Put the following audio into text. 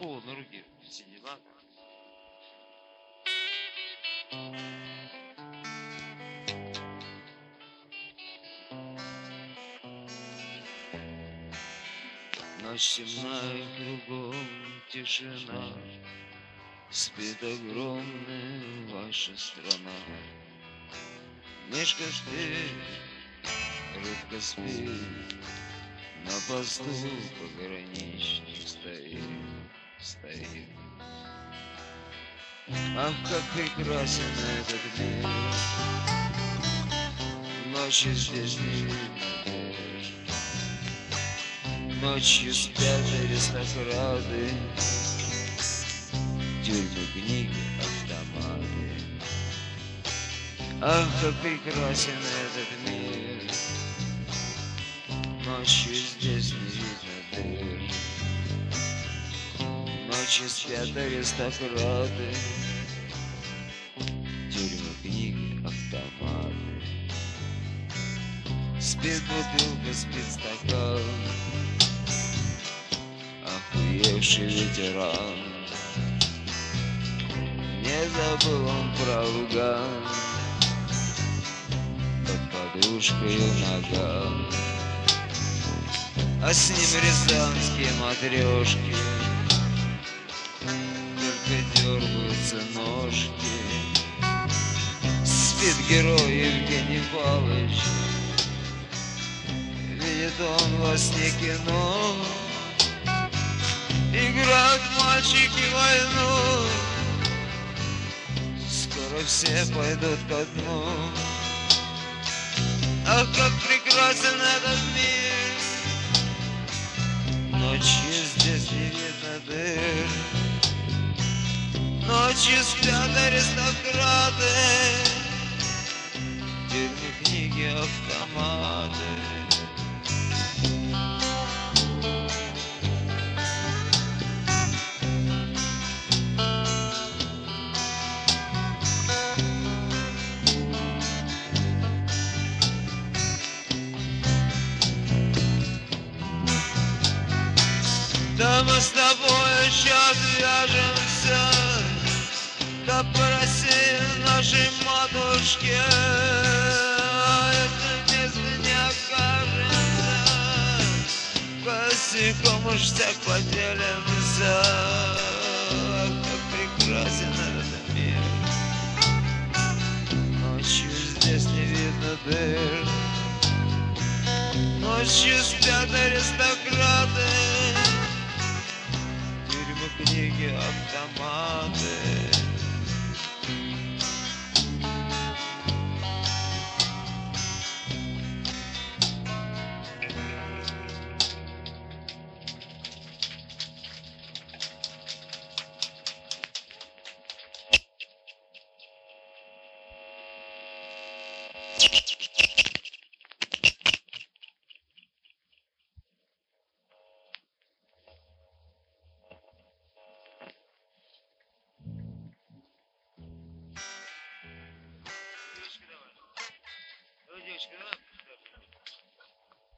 холодно, руки все дела. Ночь темная, кругом тишина, спит огромная ваша страна. Мишка спит, рыбка спит, на посту пограничник стоит. Ах, как прекрасен этот мир, ночью здесь не видно дождь. Ночью спят аристократы, тюрьмы, книги, автоматы. Ах, как прекрасен этот мир, ночью здесь не видно дыр. Ночью спят аристократы, тюрьмы, книги, автоматы. Спит бутылка, спит стакан, охуевший ветеран. Не забыл он про луган, под подушкою нога. А с ним рязанские матрешки, только дергаются ножки. Спит герой Евгений Павлович, видит он во сне кино. Играют мальчики войну, скоро все пойдут ко дну. Ах, как прекрасен этот мир, ночью здесь не видно дыр. Ночью спят аристократы, тюрьмы, книги, автоматы. Да мы с тобой сейчас вяжемся, да по России нашей матушке. Если вместе не окажемся, косяком уж так поделимся. Ах, как прекрасен этот мир, ночью здесь не видно дыр. Ночью спят аристократы, книги, автоматы. Девочки, давай. Девочки, давай.